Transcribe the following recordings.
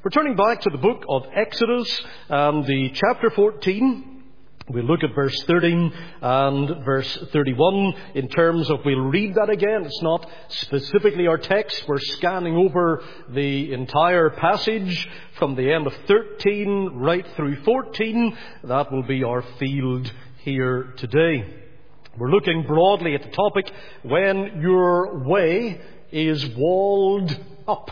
We're turning back to the book of Exodus and the chapter 14. We'll look at verse 13 and verse 31 in terms of, we'll read that again. It's not specifically our text. We're scanning over the entire passage from the end of 13 right through 14. That will be our field here today. We're looking broadly at the topic, when your way is walled up.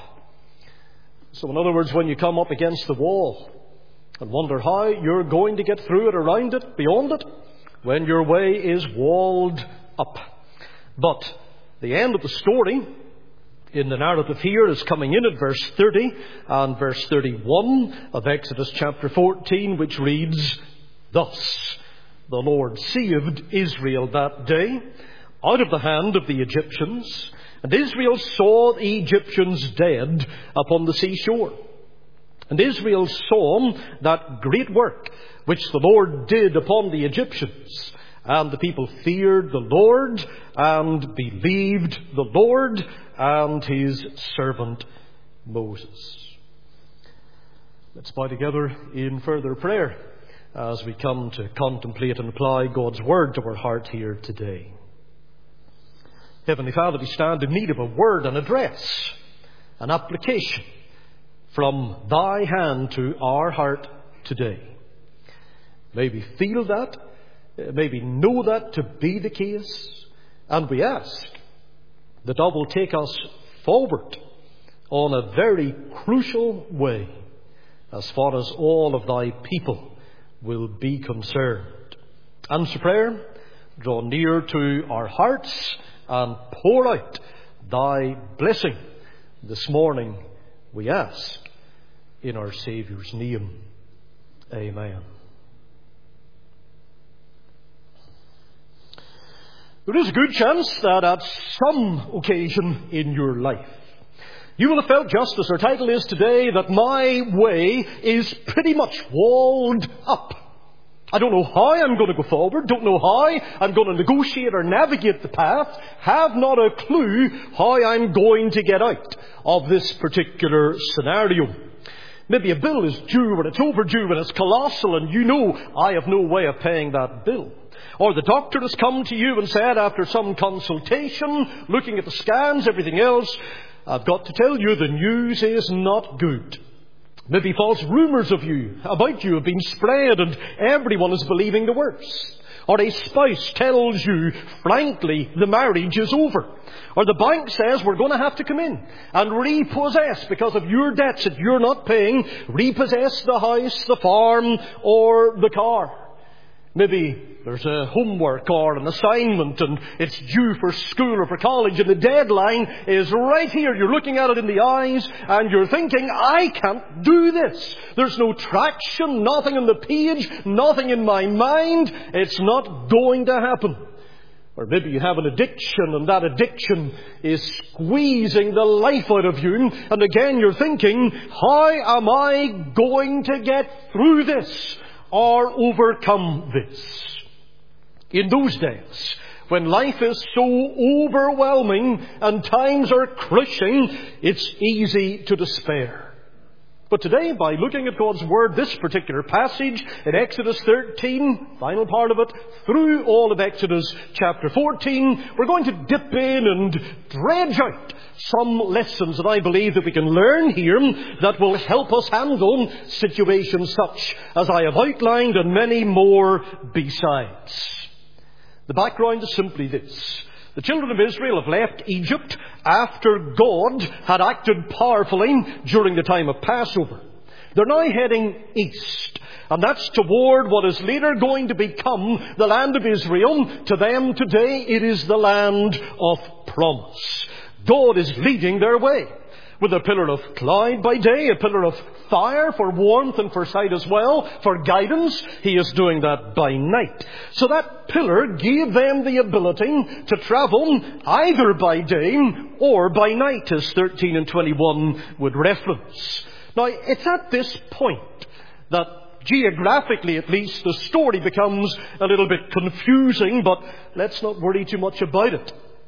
So in other words, when you come up against the wall and wonder how you're going to get through it, around it, beyond it, when your way is walled up. But the end of the story in the narrative here is coming in at verse 30 and verse 31 of Exodus chapter 14, which reads thus: The Lord saved Israel that day out of the hand of the Egyptians, and Israel saw the Egyptians dead upon the seashore. And Israel saw that great work which the Lord did upon the Egyptians. And the people feared the Lord and believed the Lord and his servant Moses. Let's bow together in further prayer as we come to contemplate and apply God's word to our heart here today. Heavenly Father, we stand in need of a word, an address, an application from thy hand to our heart today. May we feel that, may we know that to be the case, and we ask that thou will take us forward on a very crucial way as far as all of thy people will be concerned. Answer prayer, draw near to our hearts and pour out thy blessing this morning, we ask in our Saviour's name. Amen. There is a good chance that at some occasion in your life you will have felt, just as our title is today, that my way is pretty much walled up. I don't know how I'm going to go forward, don't know how I'm going to negotiate or navigate the path, have not a clue how I'm going to get out of this particular scenario. Maybe a bill is due and it's overdue and it's colossal, and you know I have no way of paying that bill. Or the doctor has come to you and said, after some consultation, looking at the scans, everything else, I've got to tell you the news is not good. Maybe false rumours about you have been spread and everyone is believing the worst. Or a spouse tells you, frankly, the marriage is over. Or the bank says we're going to have to come in and repossess, because of your debts that you're not paying, repossess the house, the farm, or the car. Maybe there's a homework or an assignment and it's due for school or for college, and the deadline is right here. You're looking at it in the eyes and you're thinking, I can't do this. There's no traction, nothing on the page, nothing in my mind. It's not going to happen. Or maybe you have an addiction and that addiction is squeezing the life out of you. And again you're thinking, how am I going to get through this or overcome this? In those days, when life is so overwhelming and times are crushing, it's easy to despair. But today, by looking at God's Word, this particular passage in Exodus 13, final part of it, through all of Exodus chapter 14, we're going to dip in and dredge out some lessons that I believe that we can learn here that will help us handle situations such as I have outlined, and many more besides. The background is simply this. The children of Israel have left Egypt after God had acted powerfully during the time of Passover. They're now heading east, and that's toward what is later going to become the land of Israel. To them today, it is the land of promise. God is leading their way with a pillar of cloud by day, a pillar of fire for warmth and for sight as well, for guidance. He is doing that by night. So that pillar gave them the ability to travel either by day or by night, as 13 and 21 would reference. Now, it's at this point that geographically at least the story becomes a little bit confusing, but let's not worry too much about it.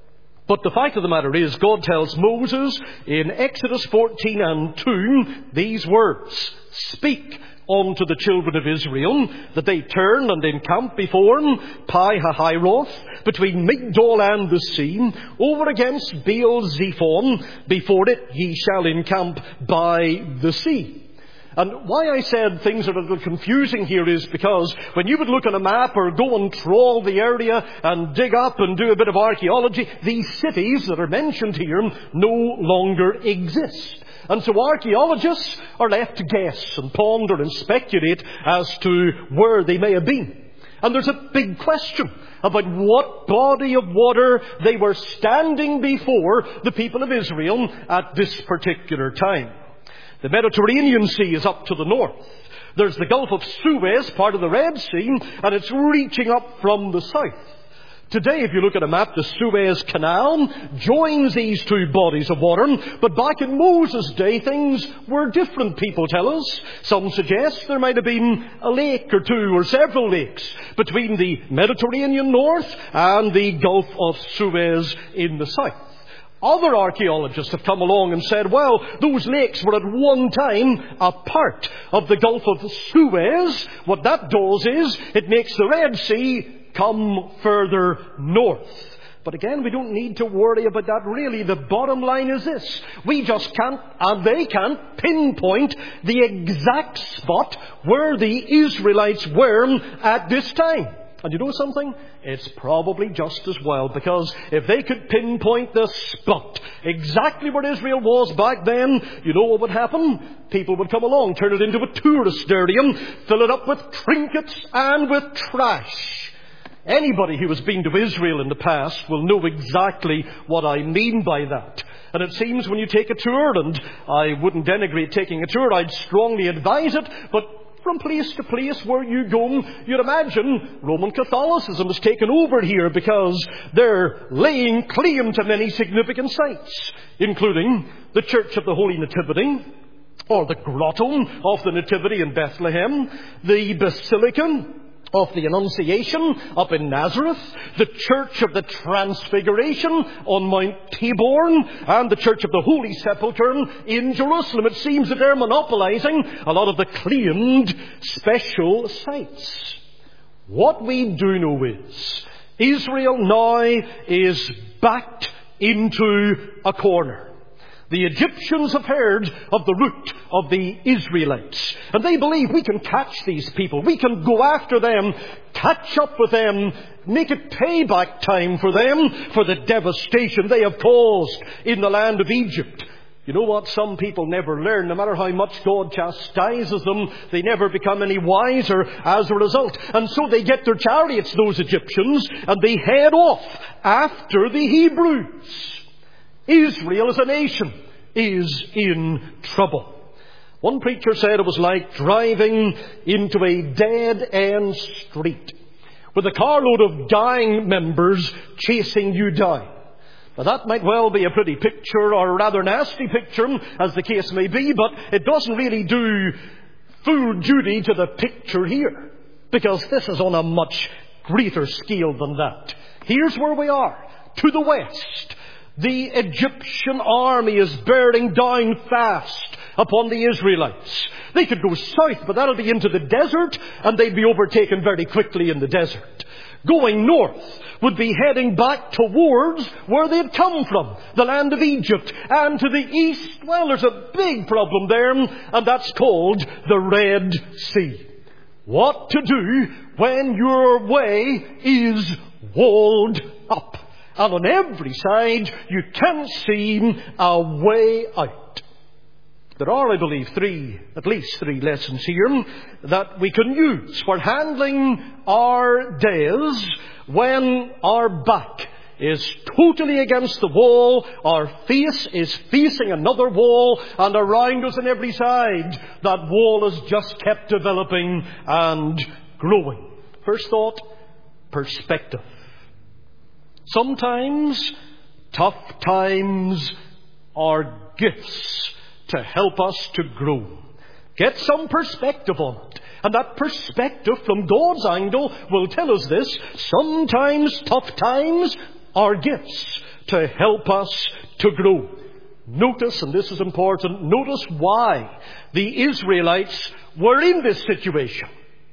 But the fact of the matter is, God tells Moses in Exodus 14 and 2 these words, "Speak unto the children of Israel, that they turn and encamp before him, Pi-hahiroth, between Migdol and the sea, over against Baal-zephon, before it ye shall encamp by the sea." And why I said things are a little confusing here is because when you would look at a map or go and trawl the area and dig up and do a bit of archaeology, these cities that are mentioned here no longer exist. And so archaeologists are left to guess and ponder and speculate as to where they may have been. And there's a big question about what body of water they were standing before the people of Israel at this particular time. The Mediterranean Sea is up to the north. There's the Gulf of Suez, part of the Red Sea, and it's reaching up from the south. Today, if you look at a map, the Suez Canal joins these two bodies of water. But back in Moses' day, things were different, people tell us. Some suggest there might have been a lake or two or several lakes between the Mediterranean north and the Gulf of Suez in the south. Other archaeologists have come along and said, well, those lakes were at one time a part of the Gulf of Suez. What that does is it makes the Red Sea come further north. But again, we don't need to worry about that really. The bottom line is this. We just can't, and they can't, pinpoint the exact spot where the Israelites were at this time. And you know something? It's probably just as well, because if they could pinpoint the spot exactly where Israel was back then, you know what would happen? People would come along, turn it into a tourist area, fill it up with trinkets and with trash. Anybody who has been to Israel in the past will know exactly what I mean by that. And it seems when you take a tour, and I wouldn't denigrate taking a tour, I'd strongly advise it, but from place to place where you go, you'd imagine Roman Catholicism has taken over here because they're laying claim to many significant sites, including the Church of the Holy Nativity, or the Grotto of the Nativity in Bethlehem, the Basilica of the Annunciation up in Nazareth, the Church of the Transfiguration on Mount Tabor, and the Church of the Holy Sepulchre in Jerusalem. It seems that they're monopolizing a lot of the claimed special sites. What we do know is Israel now is backed into a corner. The Egyptians have heard of the route of the Israelites, and they believe we can catch these people. We can go after them, catch up with them, make it payback time for them for the devastation they have caused in the land of Egypt. You know what? Some people never learn. No matter how much God chastises them, they never become any wiser as a result. And so they get their chariots, those Egyptians, and they head off after the Hebrews. Israel as a nation is in trouble. One preacher said it was like driving into a dead-end street with a carload of dying members chasing you down. Now that might well be a pretty picture, or a rather nasty picture, as the case may be, but it doesn't really do full duty to the picture here, because this is on a much greater scale than that. Here's where we are, to the west. The Egyptian army is bearing down fast upon the Israelites. They could go south, but that'll be into the desert, and they'd be overtaken very quickly in the desert. Going north would be heading back towards where they'd come from, the land of Egypt. And to the east, well, there's a big problem there, and that's called the Red Sea. What to do when your way is walled up? And on every side, you can't see a way out. There are, I believe, at least three lessons here that we can use for handling our days when our back is totally against the wall, our face is facing another wall, and around us on every side, that wall is just kept developing and growing. First thought, perspective. Sometimes tough times are gifts to help us to grow. Get some perspective on it. And that perspective from God's angle will tell us this. Sometimes tough times are gifts to help us to grow. Notice, and this is important, notice why the Israelites were in this situation.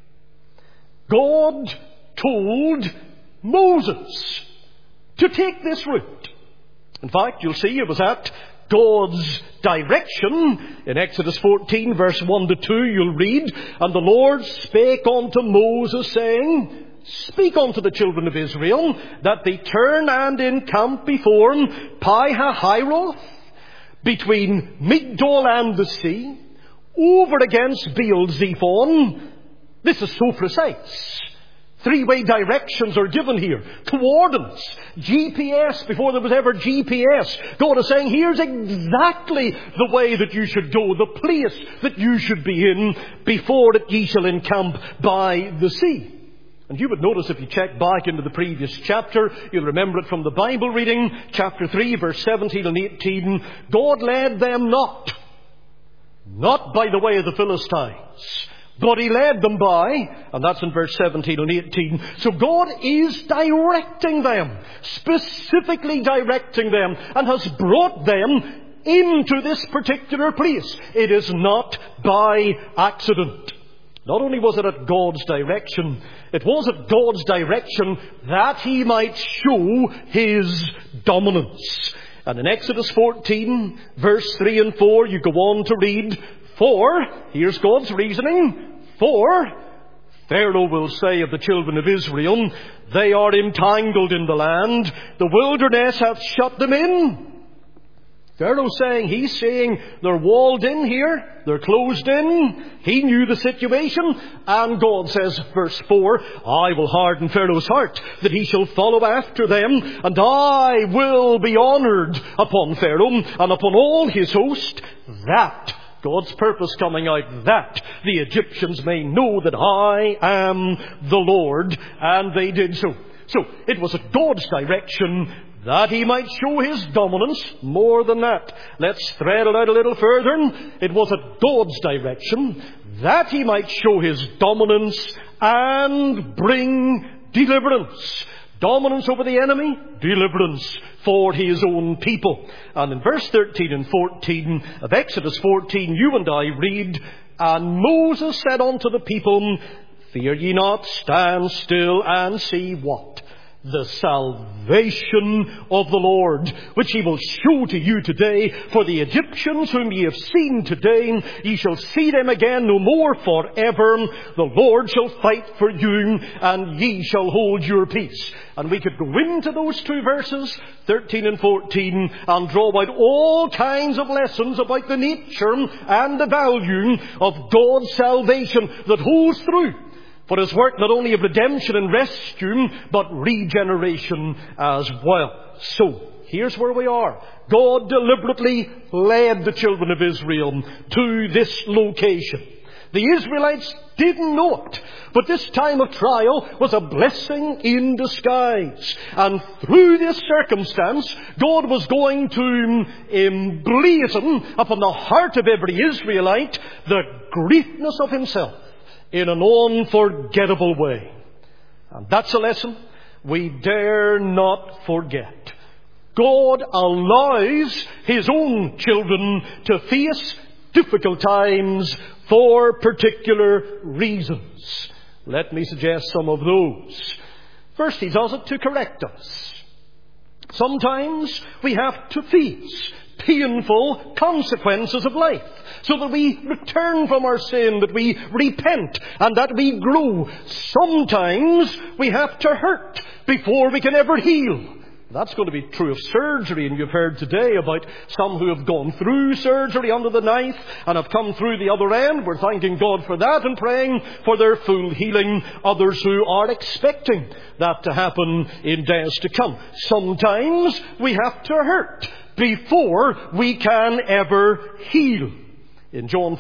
God told Moses to take this route. In fact, you'll see it was at God's direction. In Exodus 14, verse 1 to 2, you'll read, "And the Lord spake unto Moses, saying, Speak unto the children of Israel, that they turn and encamp before Pi-hahiroth, between Migdol and the sea, over against Baal-zephon." This is so precise. Three-way directions are given here. Coordinates. GPS before there was ever GPS. God is saying, here's exactly the way that you should go, the place that you should be in, before that ye shall encamp by the sea. And you would notice, if you check back into the previous chapter, you'll remember it from the Bible reading, chapter 3, verse 17 and 18, God led them not by the way of the Philistines, but He led them by, and that's in verse 17 and 18. So God is directing them, specifically directing them, and has brought them into this particular place. It is not by accident. Not only was it at God's direction, it was at God's direction that He might show His dominance. And in Exodus 14, verse 3 and 4, you go on to read, "For," here's God's reasoning, "For Pharaoh will say of the children of Israel, They are entangled in the land, the wilderness hath shut them in." Pharaoh's saying, he's saying they're walled in here, they're closed in. He knew the situation. And God says, verse 4, "I will harden Pharaoh's heart, that he shall follow after them, and I will be honoured upon Pharaoh and upon all his host, that," God's purpose coming out, "that the Egyptians may know that I am the Lord." And they did so. So it was at God's direction that He might show His dominance. More than that, let's thread it out a little further. It was at God's direction that He might show His dominance and bring deliverance. Dominance over the enemy, deliverance for His own people. And in verse 13 and 14 of Exodus 14, you and I read, "And Moses said unto the people, Fear ye not, stand still and see" what? "The salvation of the Lord, which He will show to you today. For the Egyptians whom ye have seen today, ye shall see them again no more forever. The Lord shall fight for you, and ye shall hold your peace." And we could go into those two verses, 13 and 14, and draw out all kinds of lessons about the nature and the value of God's salvation that holds through for His work not only of redemption and rescue, but regeneration as well. So, here's where we are. God deliberately led the children of Israel to this location. The Israelites didn't know it, but this time of trial was a blessing in disguise. And through this circumstance, God was going to emblazon upon the heart of every Israelite the greatness of Himself in an unforgettable way. And that's a lesson we dare not forget. God allows His own children to face difficult times for particular reasons. Let me suggest some of those. First, He does it to correct us. Sometimes we have to face painful consequences of life, so that we return from our sin, that we repent, and that we grow. Sometimes we have to hurt before we can ever heal. That's going to be true of surgery, and you've heard today about some who have gone through surgery under the knife and have come through the other end. We're thanking God for that and praying for their full healing. Others who are expecting that to happen in days to come. Sometimes we have to hurt before we can ever heal. In John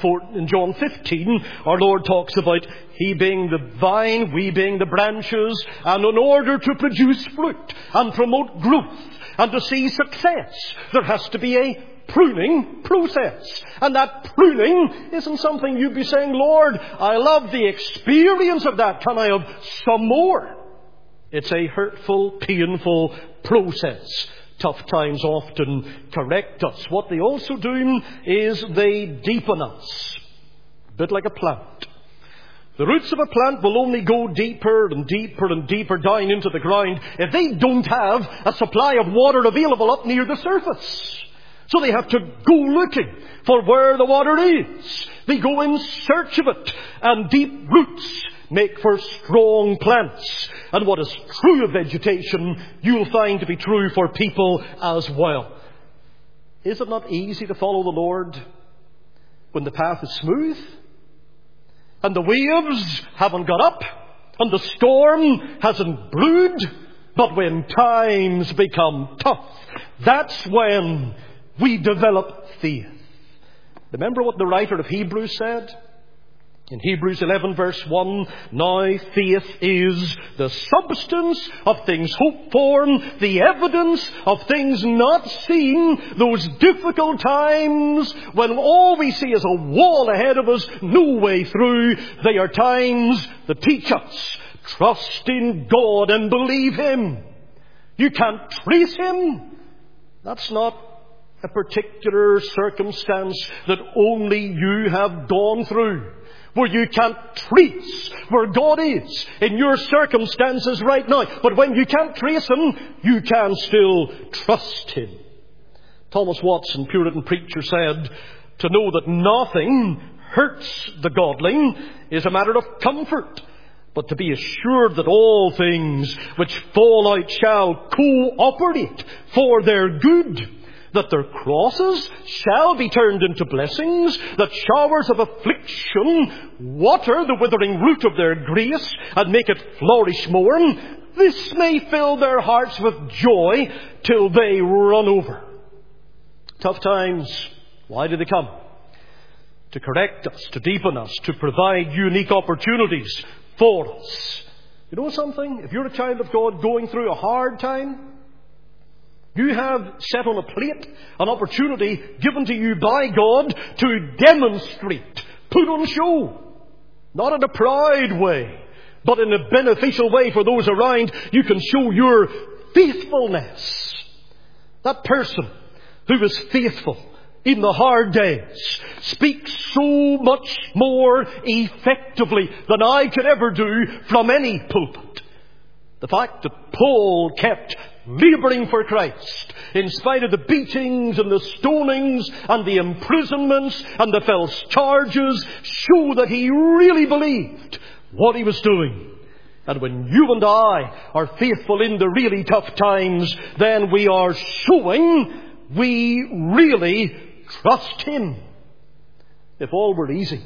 15, our Lord talks about He being the vine, we being the branches, and in order to produce fruit and promote growth and to see success, there has to be a pruning process. And that pruning isn't something you'd be saying, "Lord, I love the experience of that. Can I have some more?" It's a hurtful, painful process. Tough times often correct us. What they also do is they deepen us. A bit like a plant. The roots of a plant will only go deeper and deeper and deeper down into the ground if they don't have a supply of water available up near the surface. So they have to go looking for where the water is. They go in search of it. And deep roots make for strong plants. And what is true of vegetation, you'll find to be true for people as well. Is it not easy to follow the Lord when the path is smooth? And the waves haven't got up? And the storm hasn't brewed? But when times become tough, that's when we develop faith. Remember what the writer of Hebrews said? In Hebrews 11 verse 1, now faith is the substance of things hoped for, the evidence of things not seen. Those difficult times when all we see is a wall ahead of us, no way through, they are times that teach us, trust in God and believe Him. You can't trace Him. That's not a particular circumstance that only you have gone through, where you can't trace where God is in your circumstances right now. But when you can't trace Him, you can still trust Him. Thomas Watson, Puritan preacher, said, to know that nothing hurts the godly is a matter of comfort, but to be assured that all things which fall out shall cooperate for their good, that their crosses shall be turned into blessings, that showers of affliction water the withering root of their grace and make it flourish more. This may fill their hearts with joy till they run over. Tough times, why do they come? To correct us, to deepen us, to provide unique opportunities for us. You know something? If you're a child of God going through a hard time, you have set on a plate an opportunity given to you by God to demonstrate, put on show, not in a proud way, but in a beneficial way for those around. You can show your faithfulness. That person who is faithful in the hard days speaks so much more effectively than I could ever do from any pulpit. The fact that Paul kept labouring for Christ in spite of the beatings and the stonings and the imprisonments and the false charges show that he really believed what he was doing. And when you and I are faithful in the really tough times, then we are showing we really trust Him. If all were easy,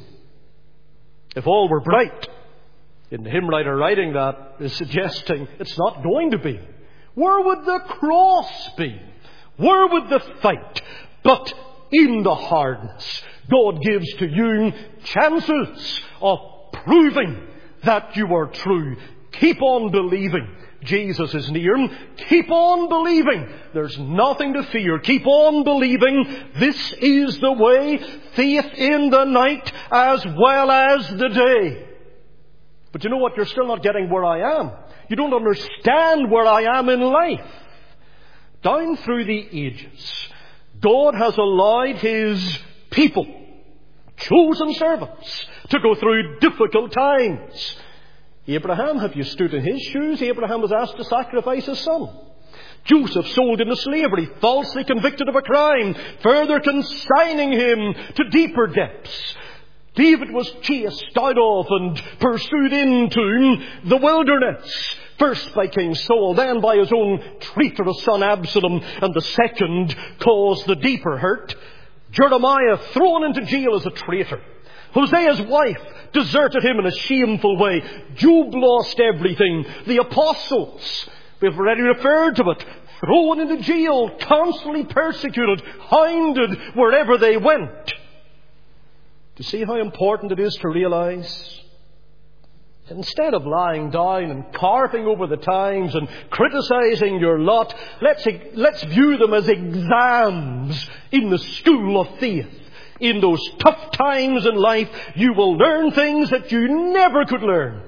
if all were bright, and the hymn writer writing that is suggesting it's not going to be. Where would the cross be? Where would the fight? But in the hardness, God gives to you chances of proving that you are true. Keep on believing. Jesus is near. Keep on believing. There's nothing to fear. Keep on believing. This is the way. Faith in the night as well as the day. But you know what? You're still not getting where I am. You don't understand where I am in life. Down through the ages, God has allowed His people, chosen servants, to go through difficult times. Abraham, have you stood in his shoes? Abraham was asked to sacrifice his son. Joseph sold into slavery, falsely convicted of a crime, further consigning him to deeper depths. David was chased out of and pursued into the wilderness. First by King Saul, then by his own traitorous son Absalom, and the second caused the deeper hurt. Jeremiah thrown into jail as a traitor. Hosea's wife deserted him in a shameful way. Job lost everything. The apostles, we've already referred to it, thrown into jail, constantly persecuted, hounded wherever they went. Do you see how important it is to realize? Instead of lying down and carping over the times and criticizing your lot, let's view them as exams in the school of faith. In those tough times in life, you will learn things that you never could learn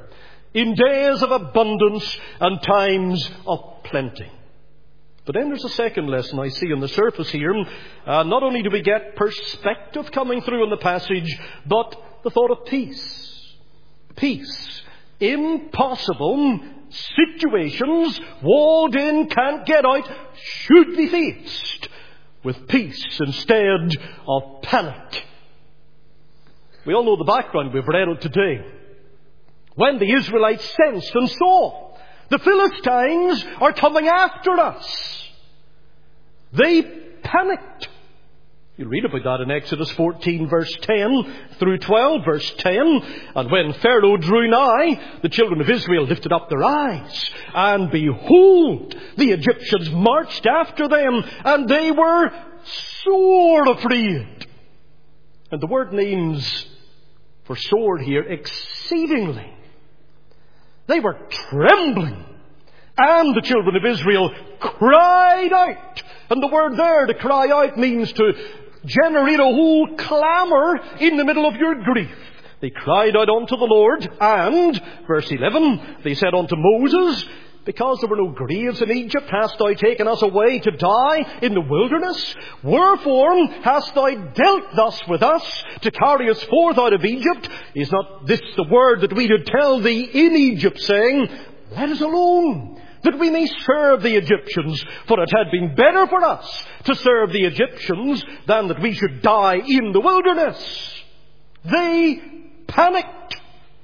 in days of abundance and times of plenty. But then there's a second lesson I see on the surface here. Not only do we get perspective coming through in the passage, but the thought of peace. Peace. Impossible situations, walled in, can't get out, should be faced with peace instead of panic. We all know the background. We've read it today. When the Israelites sensed and saw the Philistines are coming after us, they panicked. You read about that in Exodus 14 verse 10 through 12 verse 10. And when Pharaoh drew nigh, the children of Israel lifted up their eyes, and behold, the Egyptians marched after them, and they were sore afraid. And the word means for sword here, exceedingly. They were trembling. And the children of Israel cried out. And the word there, to cry out, means to generate a whole clamour in the middle of your grief. They cried out unto the Lord, and, verse 11, they said unto Moses, because there were no graves in Egypt, hast thou taken us away to die in the wilderness? Wherefore hast thou dealt thus with us, to carry us forth out of Egypt? Is not this the word that we did tell thee in Egypt, saying, let us alone, that we may serve the Egyptians? For it had been better for us to serve the Egyptians than that we should die in the wilderness. They panicked.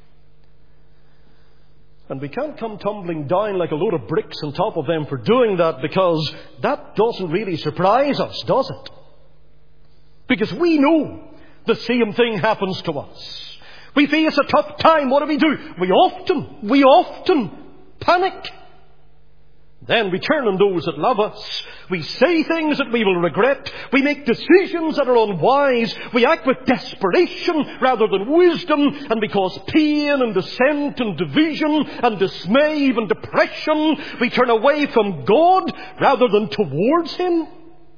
And we can't come tumbling down like a load of bricks on top of them for doing that, because that doesn't really surprise us, does it? Because we know the same thing happens to us. We face a tough time. What do? We often panic. Then we turn on those that love us. We say things that we will regret. We make decisions that are unwise. We act with desperation rather than wisdom. And we cause pain and dissent and division and dismay, even depression. We turn away from God rather than towards Him.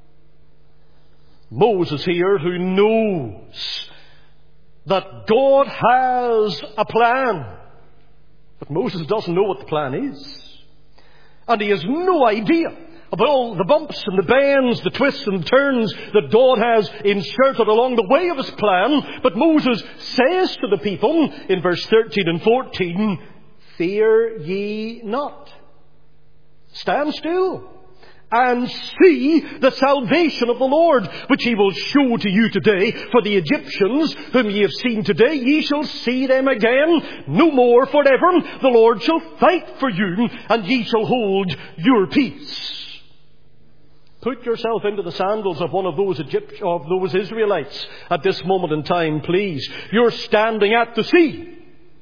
Moses here, who knows that God has a plan. But Moses doesn't know what the plan is. And he has no idea about all the bumps and the bends, the twists and turns that God has inserted along the way of His plan. But Moses says to the people in verse 13 and 14, fear ye not. Stand still and see the salvation of the Lord, which He will show to you today. For the Egyptians whom ye have seen today, ye shall see them again no more forever. The Lord shall fight for you, and ye shall hold your peace. Put yourself into the sandals of one of those Israelites at this moment in time, please. You're standing at the sea.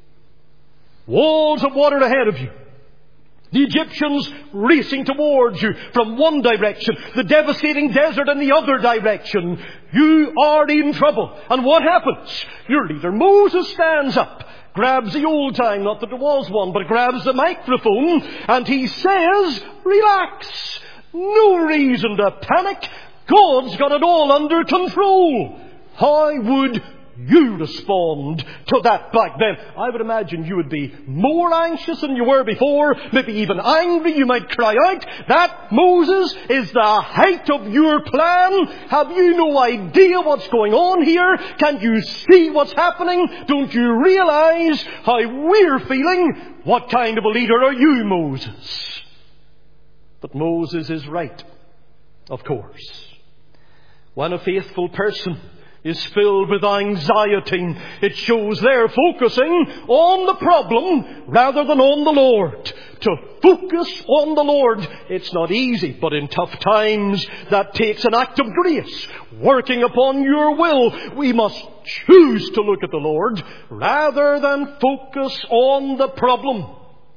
Walls of water ahead of you. The Egyptians racing towards you from one direction, the devastating desert in the other direction. You are in trouble. And what happens? Your leader Moses stands up, grabs the old time, not that there was one, but grabs the microphone, and he says, relax. No reason to panic. God's got it all under control. How would you respond to that back then? I would imagine you would be more anxious than you were before, maybe even angry. You might cry out, that, Moses, is the height of your plan. Have you no idea what's going on here? Can't you see what's happening? Don't you realize how we're feeling? What kind of a leader are you, Moses? But Moses is right, of course. When a faithful person is filled with anxiety, it shows they're focusing on the problem rather than on the Lord. To focus on the Lord, it's not easy, but in tough times that takes an act of grace, working upon your will. We must choose to look at the Lord rather than focus on the problem.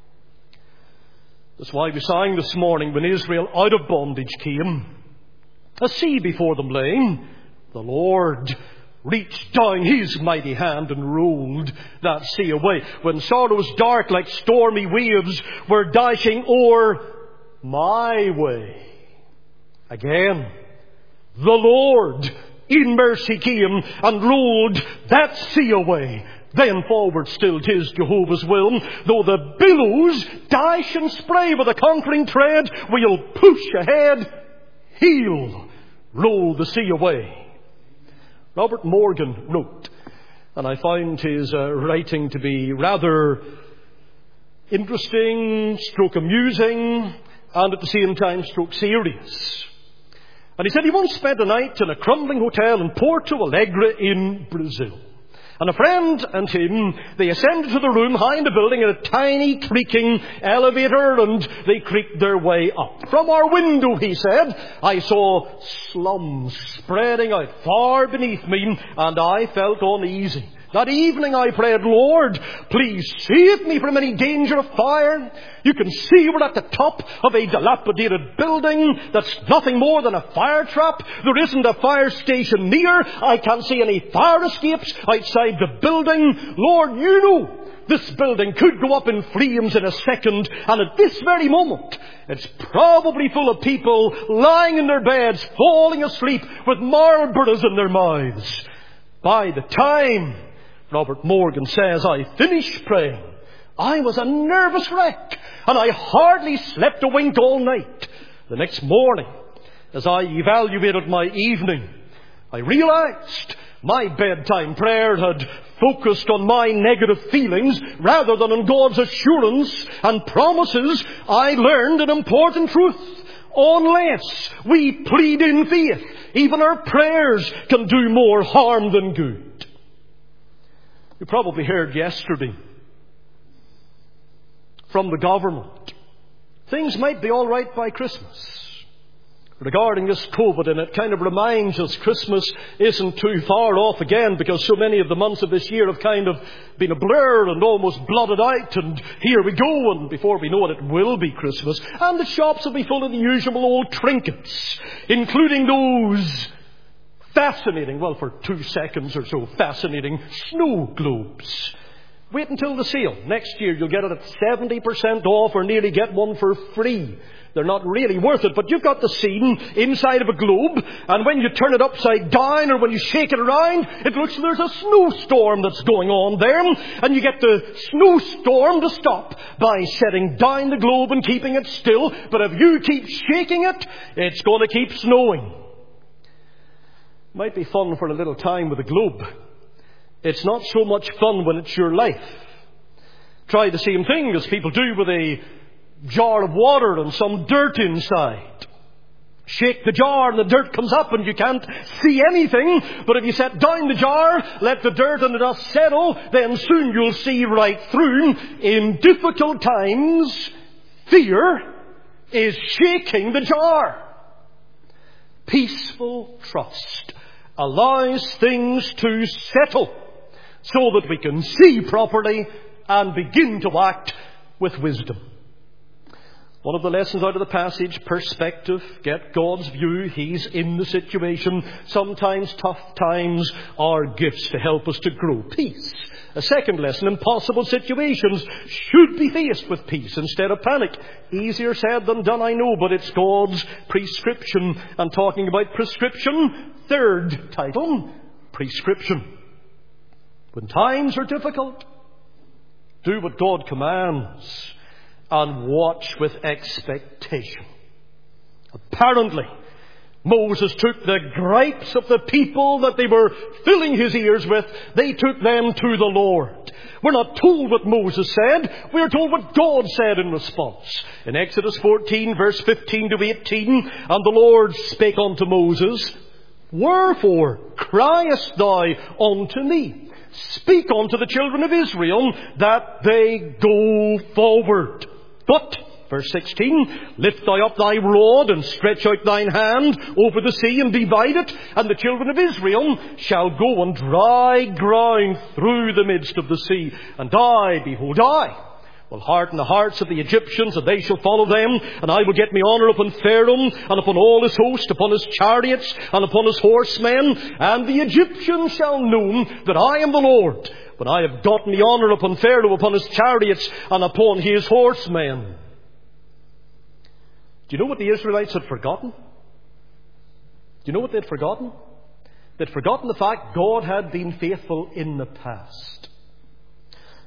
That's why we sang this morning, when Israel out of bondage came, a sea before them lay, the Lord reached down His mighty hand and rolled that sea away. When sorrows dark like stormy waves were dashing o'er my way, again the Lord in mercy came and rolled that sea away. Then forward still 'tis Jehovah's will. Though the billows dash and spray with a conquering tread, we'll push ahead. He'll roll the sea away. Robert Morgan wrote, and I find his writing to be rather interesting, stroke amusing, and at the same time stroke serious. And he said he once spent a night in a crumbling hotel in Porto Alegre in Brazil. And a friend and him, they ascended to the room high in the building in a tiny creaking elevator, and they creaked their way up. From our window, he said, I saw slums spreading out far beneath me, and I felt uneasy. That evening I prayed, Lord, please save me from any danger of fire. You can see we're at the top of a dilapidated building that's nothing more than a fire trap. There isn't a fire station near. I can't see any fire escapes outside the building. Lord, you know this building could go up in flames in a second, and at this very moment it's probably full of people lying in their beds, falling asleep with Marlboros in their mouths. By the time, Robert Morgan says, I finished praying, I was a nervous wreck, and I hardly slept a wink all night. The next morning, as I evaluated my evening, I realized my bedtime prayer had focused on my negative feelings rather than on God's assurance and promises. I learned an important truth. Unless we plead in faith, even our prayers can do more harm than good. You probably heard yesterday from the government, things might be all right by Christmas. Regarding this COVID, and it kind of reminds us Christmas isn't too far off again, because so many of the months of this year have kind of been a blur and almost blotted out, and here we go, and before we know it, it will be Christmas, and the shops will be full of the usual old trinkets, including those fascinating, well, for 2 seconds or so, fascinating snow globes. Wait until the sale. Next year you'll get it at 70% off, or nearly get one for free. They're not really worth it, but you've got the scene inside of a globe, and when you turn it upside down or when you shake it around, it looks like there's a snowstorm that's going on there, and you get the snowstorm to stop by setting down the globe and keeping it still. But if you keep shaking it, it's going to keep snowing. Might be fun for a little time with a globe. It's not so much fun when it's your life. Try the same thing as people do with a jar of water and some dirt inside. Shake the jar and the dirt comes up and you can't see anything. But if you set down the jar, let the dirt and the dust settle, then soon you'll see right through. In difficult times, fear is shaking the jar. Peaceful trust allows things to settle so that we can see properly and begin to act with wisdom. One of the lessons out of the passage, perspective, get God's view. He's in the situation. Sometimes tough times are gifts to help us to grow. Peace. A second lesson, impossible situations should be faced with peace instead of panic. Easier said than done, I know, but it's God's prescription. And talking about prescription, third title, prescription. When times are difficult, do what God commands and watch with expectation. Apparently, Moses took the gripes of the people that they were filling his ears with, they took them to the Lord. We're not told what Moses said, we're told what God said in response. In Exodus 14, verse 15 to 18, and the Lord spake unto Moses, Wherefore criest thou unto me? Speak unto the children of Israel that they go forward. But, verse 16, lift thou up thy rod and stretch out thine hand over the sea and divide it, and the children of Israel shall go on dry ground through the midst of the sea. And I, behold, I will harden the hearts of the Egyptians, and they shall follow them, and I will get me honour upon Pharaoh, and upon all his host, upon his chariots, and upon his horsemen, and the Egyptians shall know that I am the Lord, when I have gotten the honour upon Pharaoh, upon his chariots, and upon his horsemen. Do you know what the Israelites had forgotten? Do you know what they'd forgotten? They'd forgotten the fact God had been faithful in the past.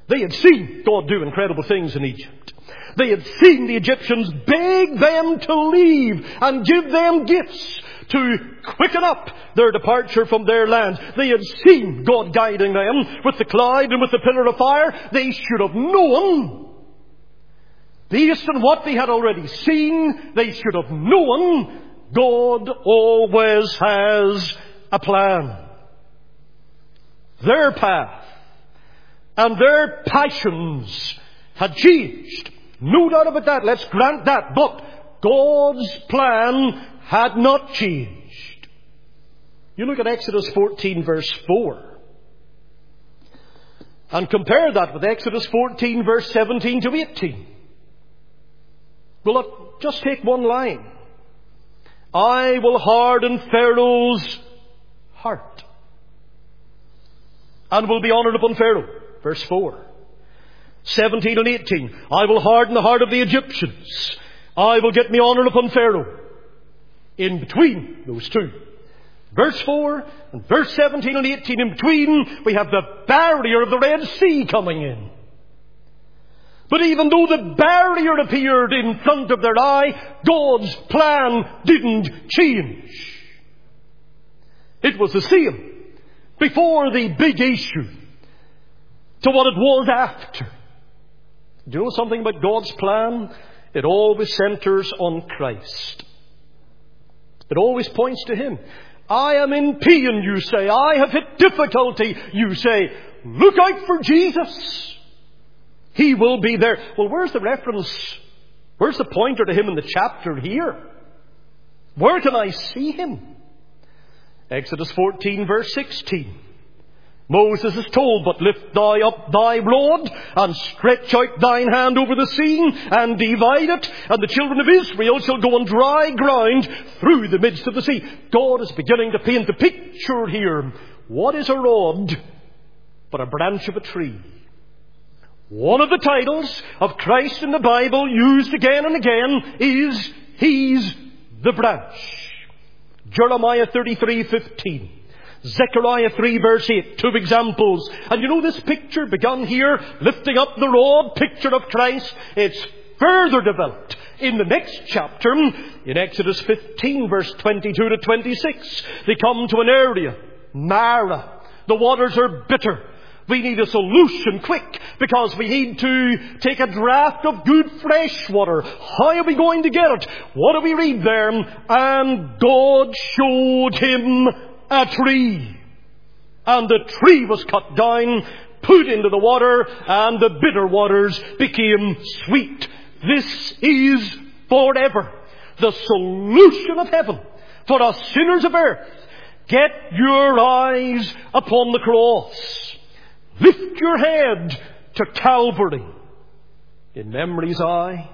They had seen God do incredible things in Egypt. They had seen the Egyptians beg them to leave and give them gifts to quicken up their departure from their land. They had seen God guiding them with the cloud and with the pillar of fire. They should have known, based on what they had already seen, they should have known God always has a plan. Their path and their passions had changed. No doubt about that. Let's grant that. But God's plan had not changed. You look at Exodus 14 verse 4 and compare that with Exodus 14 verse 17 to 18. Well, look, just take one line. I will harden Pharaoh's heart and will be honored upon Pharaoh. Verse 4. 17 and 18. I will harden the heart of the Egyptians. I will get me honor upon Pharaoh. In between those two, verse 4 and verse 17 and 18, in between, we have the barrier of the Red Sea coming in. But even though the barrier appeared in front of their eye, God's plan didn't change. It was the same before the big issue to what it was after. Do you know something about God's plan? It always centers on Christ. It always points to Him. I am in pain, you say. I have hit difficulty, you say. Look out for Jesus. He will be there. Well, where's the reference? Where's the pointer to Him in the chapter here? Where can I see Him? Exodus 14 verse 16. Moses is told, but lift thou up thy rod, and stretch out thine hand over the sea, and divide it, and the children of Israel shall go on dry ground through the midst of the sea. God is beginning to paint the picture here. What is a rod but a branch of a tree? One of the titles of Christ in the Bible, used again and again, is He's the branch. Jeremiah 33:15. Zechariah 3 verse 8, two examples. And you know this picture begun here, lifting up the rod, picture of Christ. It's further developed in the next chapter, in Exodus 15 verse 22 to 26. They come to an area, Marah. The waters are bitter. We need a solution quick because we need to take a draught of good fresh water. How are we going to get it? What do we read there? And God showed him a tree. And the tree was cut down, put into the water, and the bitter waters became sweet. This is forever the solution of heaven for us sinners of earth. Get your eyes upon the cross. Lift your head to Calvary. In memory's eye,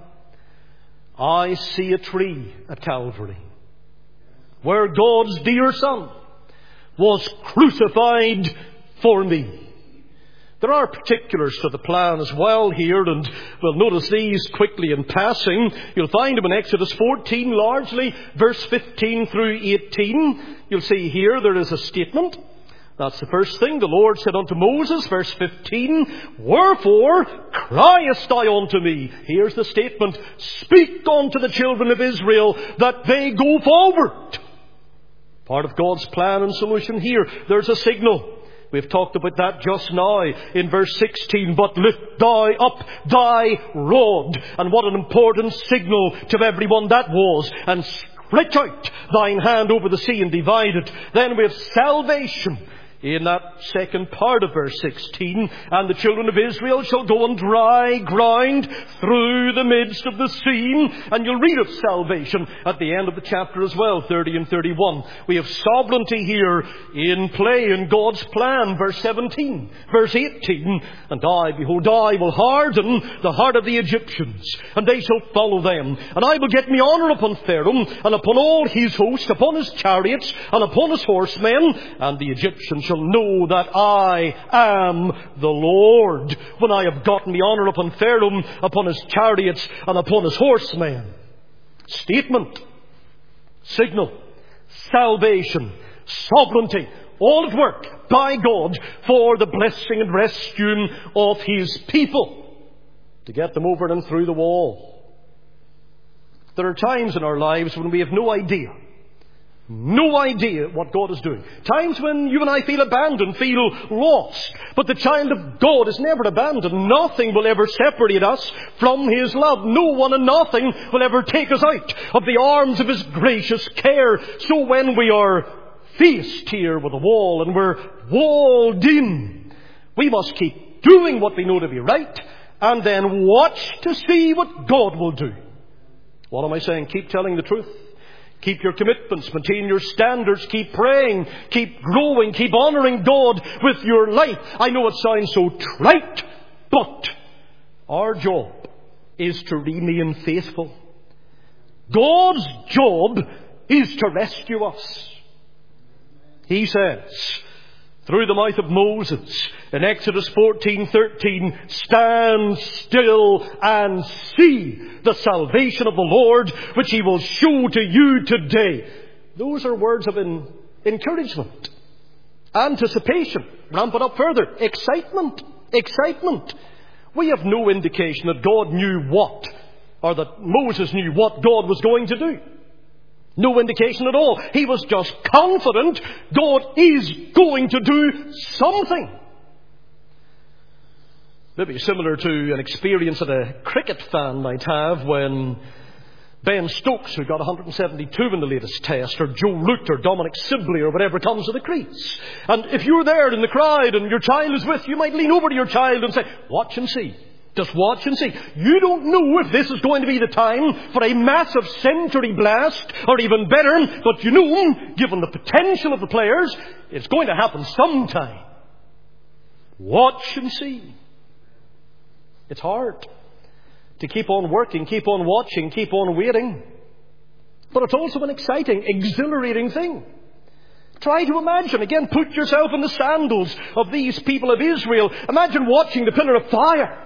I see a tree at Calvary, where God's dear Son was crucified for me. There are particulars to the plan as well here, and we'll notice these quickly in passing. You'll find them in Exodus 14 largely, verse 15 through 18. You'll see here there is a statement. That's the first thing. The Lord said unto Moses, verse 15, Wherefore criest thou unto me? Here's the statement. Speak unto the children of Israel that they go forward. Part of God's plan and solution here. There's a signal. We've talked about that just now in verse 16. But lift thou up thy rod. And what an important signal to everyone that was. And stretch out thine hand over the sea and divide it. Then we have salvation in that second part of verse 16. And the children of Israel shall go on dry ground through the midst of the sea. And you'll read of salvation at the end of the chapter as well, 30 and 31. We have sovereignty here in play in God's plan. Verse 17, verse 18. And I, behold, I will harden the heart of the Egyptians, and they shall follow them. And I will get me honour upon Pharaoh, and upon all his host, upon his chariots, and upon his horsemen. And the Egyptians shall know that I am the Lord, when I have gotten me honour upon Pharaoh, upon his chariots, and upon his horsemen. Statement, signal, salvation, sovereignty. all at work by God for the blessing and rescue of His people, to get them over and through the wall. There are times in our lives when we have no idea what God is doing. Times when you and I feel abandoned, feel lost. But the child of God is never abandoned. Nothing will ever separate us from His love. No one and nothing will ever take us out of the arms of His gracious care. So when we are faced here with a wall and we're walled in, we must keep doing what we know to be right and then watch to see what God will do. What am I saying? Keep telling the truth. Keep your commitments, maintain your standards, keep praying, keep growing, keep honouring God with your life. I know it sounds so trite, but our job is to remain faithful. God's job is to rescue us. He says, through the mouth of Moses, in Exodus 14:13, stand still and see the salvation of the Lord, which He will show to you today. Those are words of encouragement, anticipation. Ramp it up further. Excitement. We have no indication that God knew what, or that Moses knew what God was going to do. No indication at all. He was just confident God is going to do something. Maybe similar to an experience that a cricket fan might have when Ben Stokes, who got 172 in the latest test, or Joe Root or Dominic Sibley or whatever, comes to the crease. And if you're there in the crowd and your child is with you, might lean over to your child and say, watch and see. Just watch and see. You don't know if this is going to be the time for a massive century blast, or even better, but you know, given the potential of the players, it's going to happen sometime. Watch and see. It's hard to keep on working, keep on watching, keep on waiting. But it's also an exciting, exhilarating thing. Try to imagine, again, put yourself in the sandals of these people of Israel. Imagine watching the pillar of fire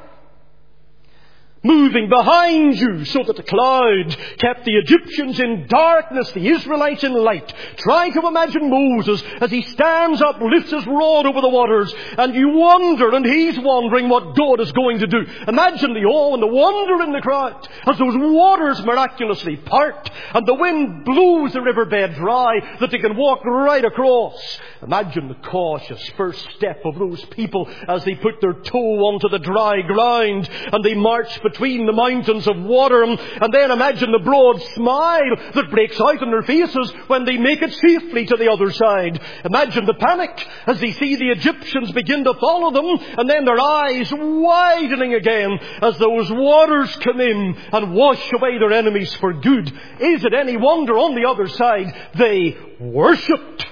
moving behind you so that the cloud kept the Egyptians in darkness, the Israelites in light. Try to imagine Moses as he stands up, lifts his rod over the waters, and you wonder, and he's wondering what God is going to do. Imagine the awe and the wonder in the crowd as those waters miraculously part and the wind blows the riverbed dry that they can walk right across. Imagine the cautious first step of those people as they put their toe onto the dry ground and they march between the mountains of water, and then imagine the broad smile that breaks out on their faces when they make it safely to the other side. Imagine the panic as they see the Egyptians begin to follow them, and then their eyes widening again as those waters come in and wash away their enemies for good. Is it any wonder on the other side they worshipped?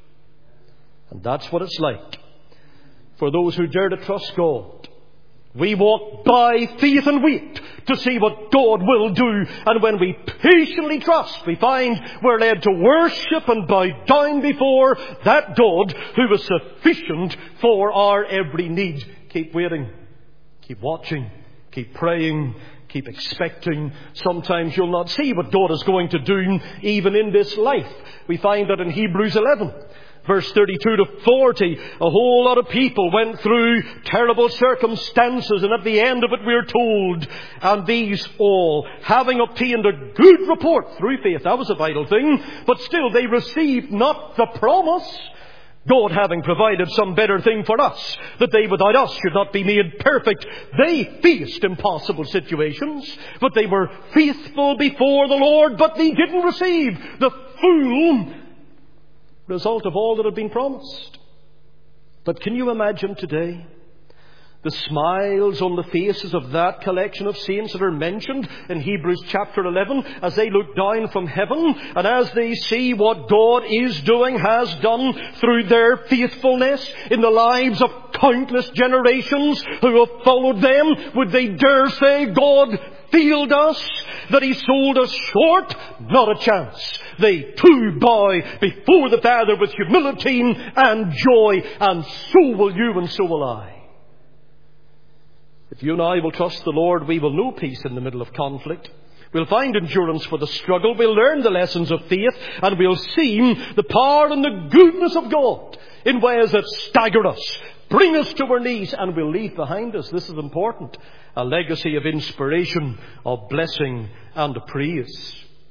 And that's what it's like for those who dare to trust God. We walk by faith and wait to see what God will do. And when we patiently trust, we find we're led to worship and bow down before that God who is sufficient for our every need. Keep waiting. Keep watching. Keep praying. Keep expecting. Sometimes you'll not see what God is going to do even in this life. We find that in Hebrews 11. Verse 32 to 40, a whole lot of people went through terrible circumstances, and at the end of it we're told, and these all, having obtained a good report through faith, that was a vital thing, but still they received not the promise, God having provided some better thing for us, that they without us should not be made perfect. They faced impossible situations, but they were faithful before the Lord, but they didn't receive the full result of all that had been promised. But can you imagine today the smiles on the faces of that collection of saints that are mentioned in Hebrews chapter 11 as they look down from heaven and as they see what God is doing, has done through their faithfulness in the lives of countless generations who have followed them? Would they dare say God failed us, that He sold us short? Not a chance. They too bow before the Father with humility and joy, and so will you and so will I. If you and I will trust the Lord, we will know peace in the middle of conflict. We'll find endurance for the struggle. We'll learn the lessons of faith. And we'll see the power and the goodness of God in ways that stagger us, bring us to our knees, and we'll leave behind us, this is important, a legacy of inspiration, of blessing and of praise.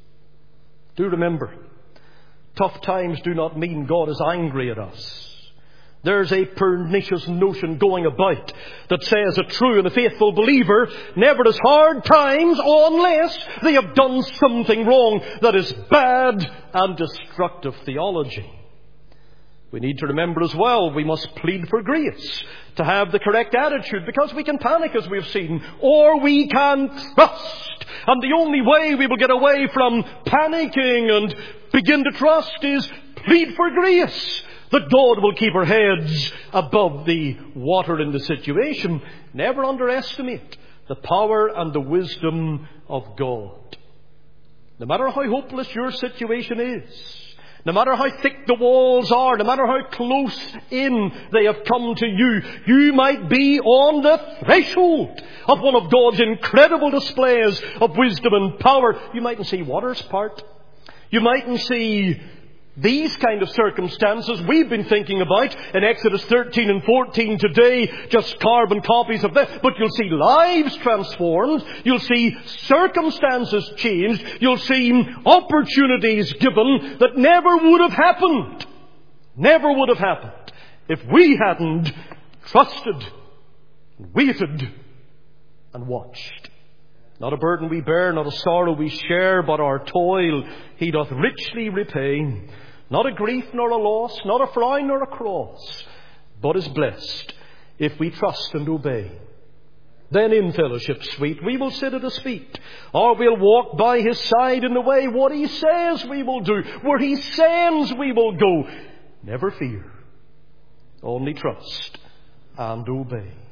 Do remember, tough times do not mean God is angry at us. There's a pernicious notion going about that says a true and a faithful believer never has hard times unless they have done something wrong. That is bad and destructive theology. We need to remember as well, we must plead for grace to have the correct attitude, because we can panic, as we've seen, or we can trust. And the only way we will get away from panicking and begin to trust is plead for grace, that God will keep our heads above the water in the situation. Never underestimate the power and the wisdom of God. No matter how hopeless your situation is, no matter how thick the walls are, no matter how close in they have come to you, you might be on the threshold of one of God's incredible displays of wisdom and power. You mightn't see waters part. You mightn't see these kind of circumstances we've been thinking about in Exodus 13 and 14 today, just carbon copies of that. But you'll see lives transformed. You'll see circumstances changed. You'll see opportunities given that never would have happened. Never would have happened if we hadn't trusted, waited, and watched. Not a burden we bear, not a sorrow we share, but our toil He doth richly repay. Not a grief nor a loss, not a frown nor a cross, but is blessed if we trust and obey. Then in fellowship sweet we will sit at His feet, or we'll walk by His side in the way. What He says we will do, where He sends we will go. Never fear, only trust and obey.